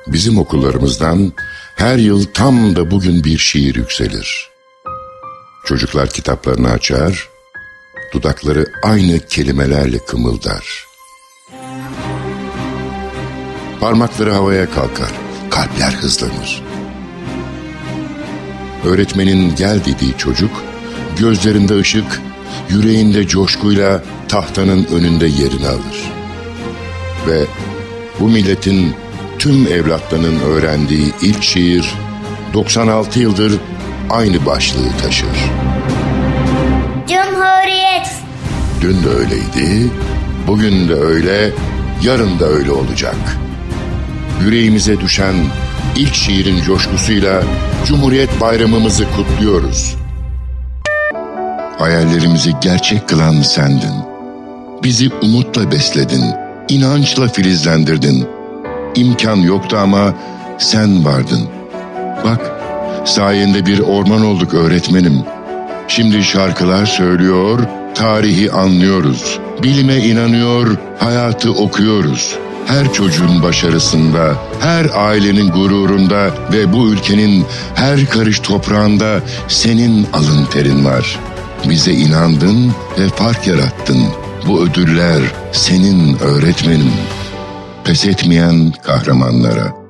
Bizim okullarımızdan her yıl tam da bugün bir şiir yükselir. Çocuklar kitaplarını açar, dudakları aynı kelimelerle kımıldar. Parmakları havaya kalkar, kalpler hızlanır. Öğretmenin gel dediği çocuk, gözlerinde ışık, yüreğinde coşkuyla tahtanın önünde yerini alır. Ve bu milletin tüm evlatlarının öğrendiği ilk şiir 96 yıldır aynı başlığı taşır. Cumhuriyet. Dün de öyleydi, bugün de öyle, yarın da öyle olacak. Yüreğimize düşen ilk şiirin coşkusuyla Cumhuriyet Bayramımızı kutluyoruz. Hayallerimizi gerçek kılan sendin. Bizi umutla besledin, inançla filizlendirdin. İmkan yoktu ama sen vardın. Bak, sayende bir orman olduk öğretmenim. Şimdi şarkılar söylüyor, tarihi anlıyoruz. Bilime inanıyor, hayatı okuyoruz. Her çocuğun başarısında, her ailenin gururunda ve bu ülkenin her karış toprağında senin alın terin var. Bize inandın ve fark yarattın. Bu ödüller senin öğretmenim. Pes etmeyen kahramanlara.